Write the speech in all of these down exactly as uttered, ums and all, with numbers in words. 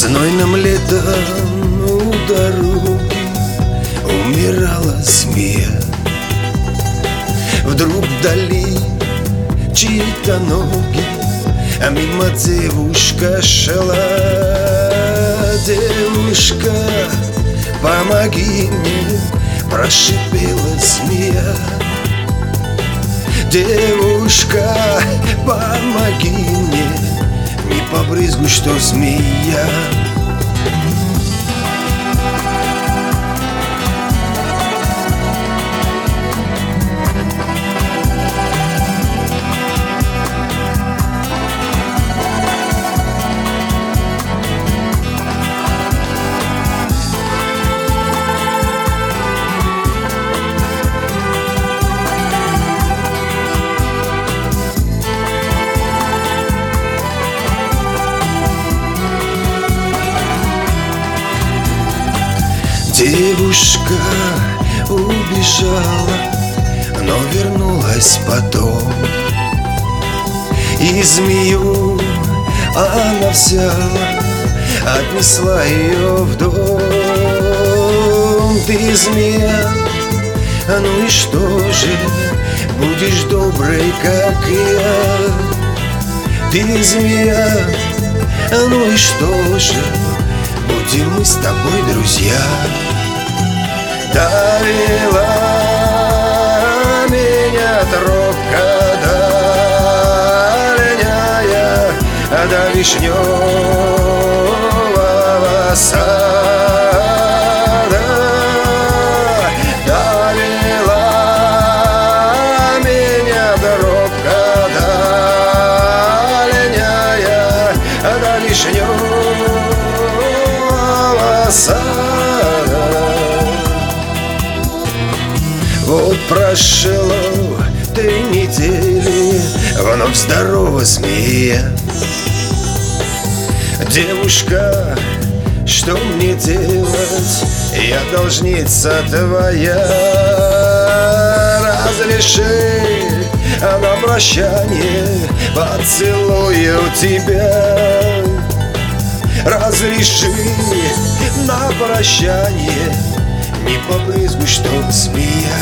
Знойным летом у дороги умирала змея. Вдруг вдали чьи-то ноги, а мимо девушка шла. Девушка, помоги мне, прошипела змея. Девушка, помоги мне, не побрызгуй, что змея. Девушка убежала, но вернулась потом, и змею она взяла, отнесла ее в дом. Ты змея, ну и что же, будешь доброй, как я. Ты змея, ну и что же, будем мы с тобой друзья. Довела меня тропка дальняя до вишневого сада. Довела меня тропка дальняя до вишневого сада. Вот прошло три недели, вновь здорова змея. Девушка, что мне делать? Я должница твоя. Разреши на прощание, поцелую тебя. Разреши на прощание, не побрызгуй, что змея.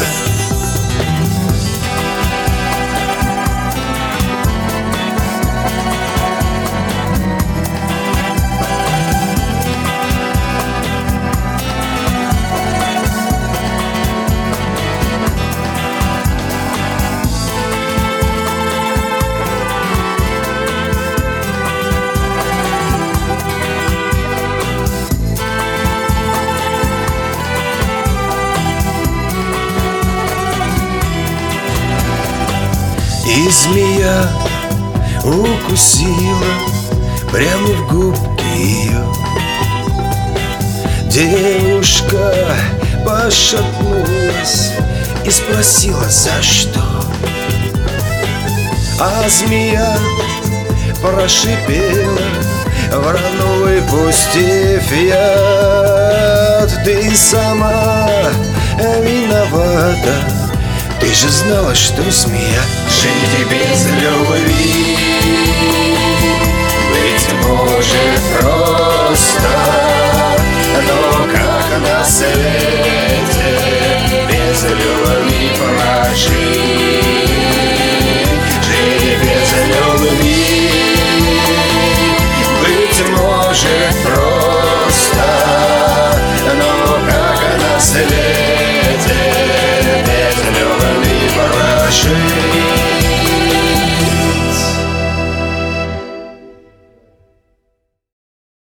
И змея укусила прямо в губки ее. Девушка пошатнулась и спросила, за что. А змея прошипела, врано выпустив яд. Ты сама виновата, ты же знала, что змея. Жить без любви, быть может, просто